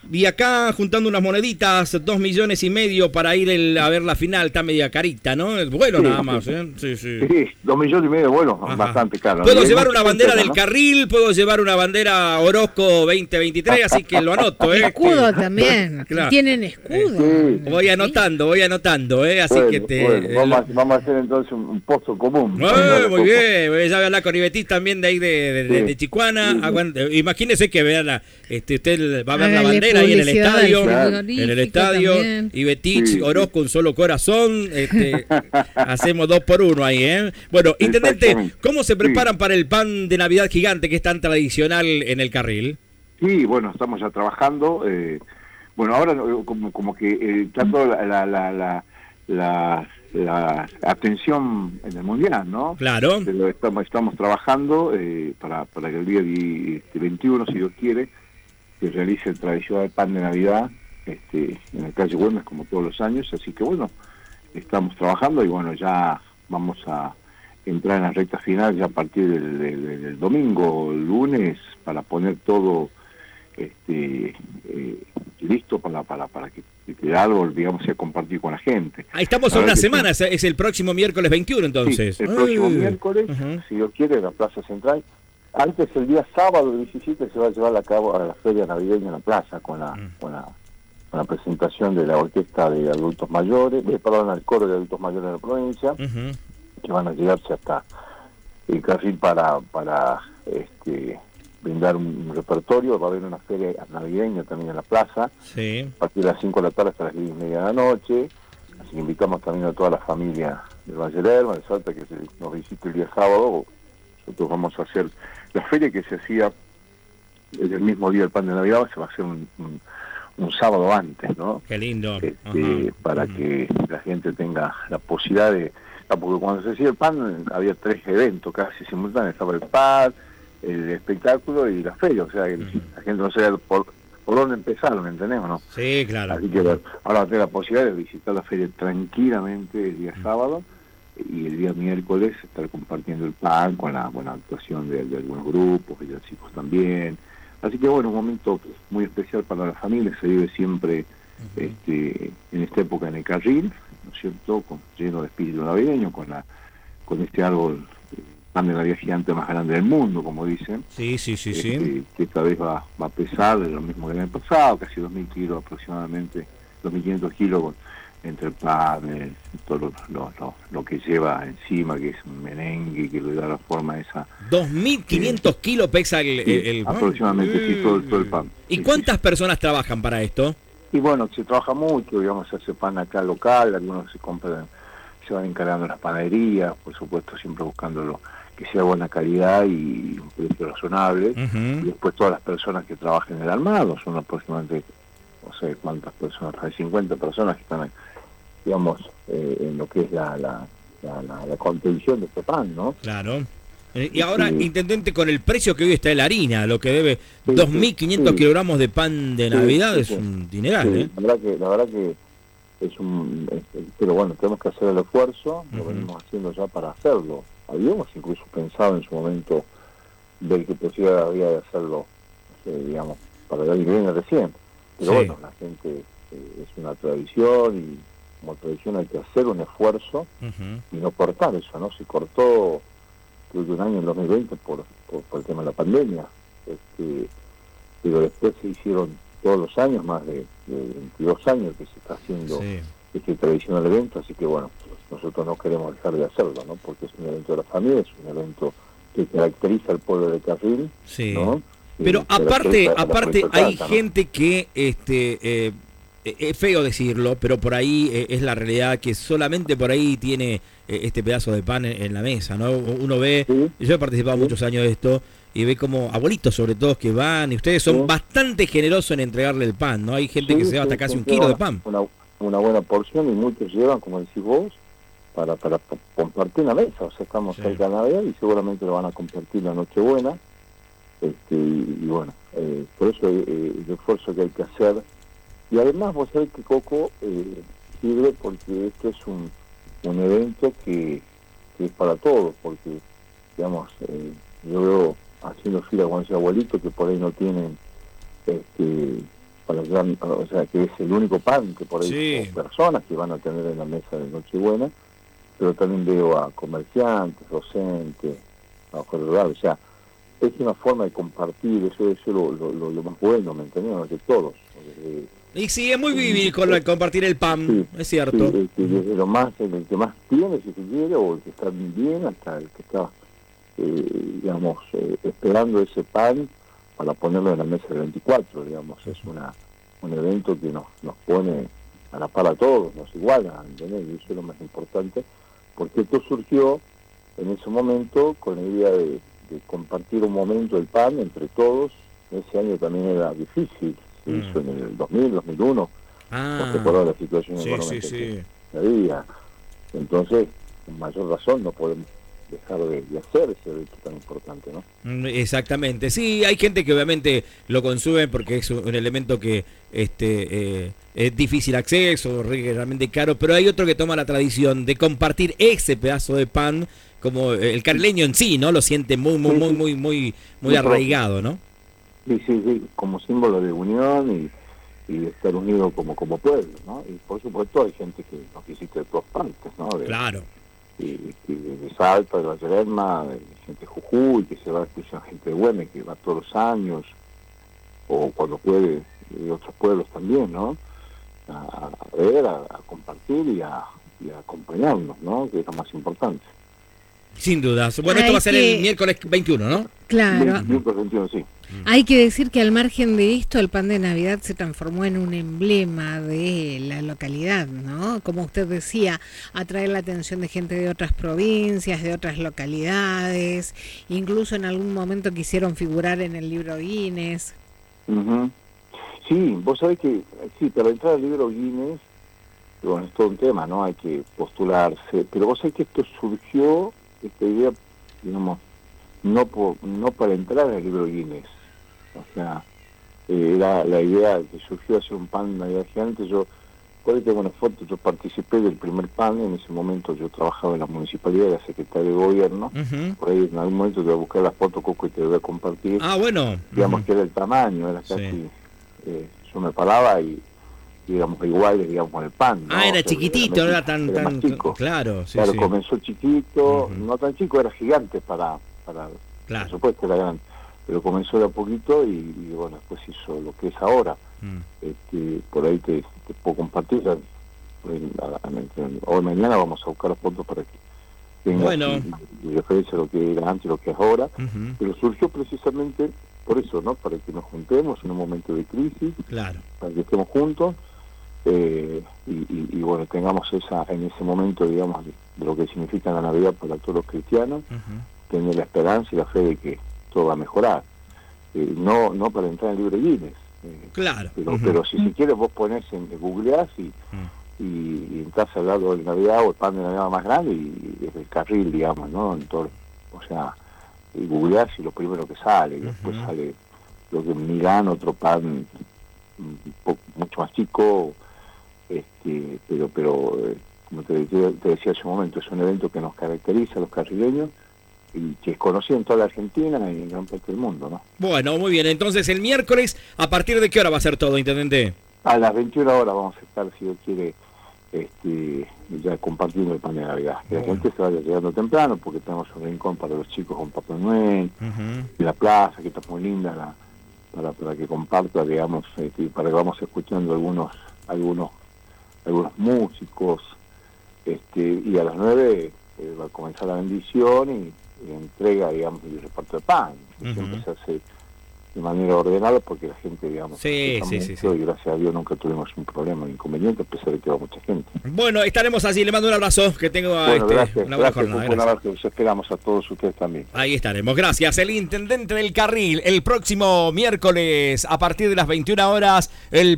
Y acá juntando unas moneditas, 2,5 millones para ir a ver la final, está media carita, ¿no? Es bueno, Sí, nada más, ¿eh? Sí. Sí, 2,5 millones, bueno, Ajá. bastante caro. Puedo Y hay llevar mucha una gente bandera acá, del ¿no? carril, puedo llevar una bandera Orozco 2023, así que lo anoto, ¿eh? Escudo también. Claro. Tienen escudo. Sí. Voy anotando, ¿eh? Así que Bueno, vamos a hacer entonces un pozo común. Muy bien, ya voy a hablar con Ibetis también de ahí de Chicuana. Sí. Imagínese que vea usted va a ver la Hágale bandera ahí en el publicidad al estadio. Claro. En el estadio, también. Ibetich, Sí, Orozco, un solo corazón. Hacemos 2 por 1 ahí, ¿eh? Bueno, intendente, Exactamente. ¿cómo se preparan para el pan de Navidad gigante que es tan tradicional en el carril? Sí, bueno, estamos ya trabajando. Bueno, ahora como que está toda la atención en el mundial, ¿no? Claro. Pero estamos trabajando para que el día 21, si Dios quiere, se realice el tradicional pan de Navidad en la calle Güemes, como todos los años. Así que bueno, estamos trabajando y bueno, ya vamos a entrar en la recta final ya a partir del domingo, lunes, para poner todo listo para que el árbol, digamos, sea compartido con la gente. Ahí estamos a una semana, es el próximo miércoles 21 entonces. Sí, el próximo miércoles, Uh-huh. si Dios quiere, en la Plaza Central. Antes, el día sábado 17, se va a llevar a cabo a la feria navideña en la plaza con la presentación de la orquesta de adultos mayores, al coro de adultos mayores de la provincia, Uh-huh. que van a llegarse hasta el carril para brindar un repertorio. Va a haber una feria navideña también en la plaza, Sí. a partir de las 5 de la tarde hasta las 10:30 de la noche. Así que invitamos también a toda la familia del Valle Lerma, de Salta, que nos visite el día sábado. Nosotros vamos a hacer la feria que se hacía el mismo día del pan de Navidad, se va a hacer un sábado antes, ¿no? Qué lindo. Para que la gente tenga la posibilidad de... Porque cuando se hacía el pan había 3 eventos casi simultáneos: estaba el pan, el espectáculo y la feria. O sea, que la gente no sabía por dónde empezar, ¿me entendemos, no? Sí, claro. Así que bueno, ahora va a tener la posibilidad de visitar la feria tranquilamente el día sábado, y el día miércoles estar compartiendo el pan con la buena actuación de algunos grupos y de los chicos también. Así que bueno, un momento muy especial para la familia. Se vive siempre en esta época en el carril, ¿no es cierto?, lleno de espíritu navideño, con este árbol, pan de Navidad gigante más grande del mundo, como dicen. Sí. Que esta vez va a pesar de lo mismo que el año pasado, casi 2.000 kilos aproximadamente, 2.500 kilos, entre el pan, todo lo que lleva encima, que es un merengue, que le da la forma esa. 2.500 kilos pesa el pan. Aproximadamente, sí, todo el pan. ¿Y Sí, cuántas personas trabajan para esto? Y bueno, se trabaja mucho, digamos, se hace pan acá local, algunos se van encargando las panaderías, por supuesto siempre buscando que sea buena calidad y un precio razonable. Uh-huh. Y después todas las personas que trabajan en el armado, son aproximadamente, no sé cuántas personas, hay 50 personas que están, digamos, en lo que es la contención de este pan, ¿no? Claro. Y ahora, intendente, con el precio que hoy está de la harina, lo que debe, Sí, 2.500 sí. kilogramos de pan de Navidad, Sí. es un dineral, Sí, ¿eh? la verdad que pero bueno, tenemos que hacer el esfuerzo, lo Uh-huh. venimos haciendo ya para hacerlo. Habíamos incluso pensado en su momento de que posibilidad había de hacerlo, digamos, para el año que viene recién. Pero Sí. bueno, la gente, es una tradición, y como tradición hay que hacer un esfuerzo Uh-huh. y no cortar eso, ¿no? Se cortó, creo que un año en 2020 por el tema de la pandemia, pero después se hicieron todos los años, más de 22 años que se está haciendo este tradicional evento. Así que bueno, nosotros no queremos dejar de hacerlo, ¿no? Porque es un evento de la familia, es un evento que caracteriza al pueblo de Carril, Sí. ¿no? Pero aparte hay gente que es feo decirlo, pero por ahí es la realidad, que solamente por ahí tiene este pedazo de pan en la mesa, ¿no? Uno ve, yo he participado muchos años de esto, y ve como abuelitos sobre todo que van, y ustedes son bastante generosos en entregarle el pan, ¿no? Hay gente que se lleva hasta casi 1 kilo de pan. Una buena porción, y muchos llevan, como decís vos, para compartir la mesa. O sea, estamos cerca de Navidad y seguramente lo van a compartir la Nochebuena. Y bueno, por eso el esfuerzo que hay que hacer. Y además vos sabés que Coco sirve porque esto es un evento que es para todos, porque digamos, yo veo haciendo fila con ese abuelito que por ahí no tienen o sea, que es el único pan que por ahí Sí. personas que van a tener en la mesa de Nochebuena, pero también veo a comerciantes, docentes, trabajadores rurales, o sea, es una forma de compartir, eso es lo más bueno, ¿me entendés? De todos. Y sí, es muy vivir con compartir el pan, Sí, es cierto. sí, desde lo más, el que más tiene, si se quiere, o el que está bien, hasta el que está, digamos, esperando ese pan para ponerlo en la mesa del 24, digamos, es un evento que nos pone a la par a todos, nos iguala, ¿entendés? Y eso es lo más importante, porque esto surgió en ese momento con la idea de compartir un momento el pan entre todos. Ese año también era difícil, se hizo en el 2000, 2001, no recuerdo la situación económica que había. Entonces, con mayor razón no podemos dejar de hacer ese evento tan importante, ¿no? Exactamente, sí, hay gente que obviamente lo consume porque es un elemento que es difícil acceso, realmente caro, pero hay otro que toma la tradición de compartir ese pedazo de pan, como el carileño en sí, ¿no? Lo siente muy arraigado, ¿no? Sí, como símbolo de unión y de estar unido como pueblo, ¿no? Y por supuesto hay gente que nos visita de todas partes, ¿no? Claro. Y de Salta, de Valle Lerma, de gente de Jujuy, que se va, escuchar gente de Güemes, que va todos los años, o cuando puede, de otros pueblos también, ¿no? A ver, a compartir y a acompañarnos, ¿no? Que es lo más importante. Sin dudas. Bueno, esto va a ser el miércoles 21, ¿no? Claro. Miércoles 21, sí. Hay que decir que al margen de esto, el pan de Navidad se transformó en un emblema de la localidad, ¿no? Como usted decía, atrae la atención de gente de otras provincias, de otras localidades, incluso en algún momento quisieron figurar en el libro Guinness. Uh-huh. Sí, vos sabés que, sí, para entrar al libro Guinness, bueno, es todo un tema, ¿no? Hay que postularse, pero vos sabés que esto surgió, esta idea, digamos, no para entrar al libro Guinness. O sea, era la idea que surgió hacer un pan de Navidad gigante. Yo, por ahí tengo una foto, yo participé del primer pan, en ese momento yo trabajaba en la municipalidad, era secretario de gobierno. Uh-huh. Por ahí en algún momento te voy a buscar la foto, Coco, y te voy a compartir. Bueno. Digamos que era el tamaño, era casi, yo me paraba y digamos iguales, digamos, con el pan, ¿no? Era chiquitito, no era tan chico. Claro, sí, claro, sí. Comenzó chiquito, Uh-huh. No tan chico, era gigante para claro. Por supuesto era grande, pero comenzó de a poquito y bueno, después hizo lo que es ahora. Por ahí te puedo compartir, hoy mañana vamos a buscar los puntos para que tengas y referencia a lo que era antes y lo que es ahora. Uh-huh. Pero surgió precisamente por eso, ¿no? Para que nos juntemos en un momento de crisis, claro, para que estemos juntos y bueno, tengamos en ese momento, digamos, de lo que significa la Navidad para todos los cristianos. Uh-huh. Tener la esperanza y la fe de que todo va a mejorar. No para entrar en el libro Guinness. Claro. Pero si se quiere vos ponés googleás y entras al lado de Navidad o el pan de Navidad más grande y desde el carril, digamos, ¿no? Entonces, o sea, googleás y lo primero que sale, y después sale lo que en Milán, otro pan mucho más chico, pero como te decía hace un momento, es un evento que nos caracteriza a los carrileños y que es conocido en toda la Argentina y en gran parte del mundo, ¿no? Bueno, muy bien. Entonces, el miércoles, ¿a partir de qué hora va a ser todo, intendente? A las 21 horas vamos a estar, si Dios quiere, ya compartiendo el pan de Navidad. Que la gente se vaya llegando temprano, porque tenemos un rincón para los chicos con Papá Noel, y la plaza, que está muy linda, para que comparta, digamos, para que vamos escuchando algunos músicos, y a las 9 va a comenzar la bendición y entrega, digamos, el reparto de pan. Siempre se hace de manera ordenada porque la gente, digamos, sí. Y gracias a Dios nunca tuvimos un problema, un inconveniente, a pesar de que va mucha gente. Bueno, estaremos así, le mando un abrazo, que tenga una buena jornada. Un abrazo, los esperamos a todos ustedes también. Ahí estaremos, gracias. El intendente del Carril, el próximo miércoles a partir de las 21 horas, el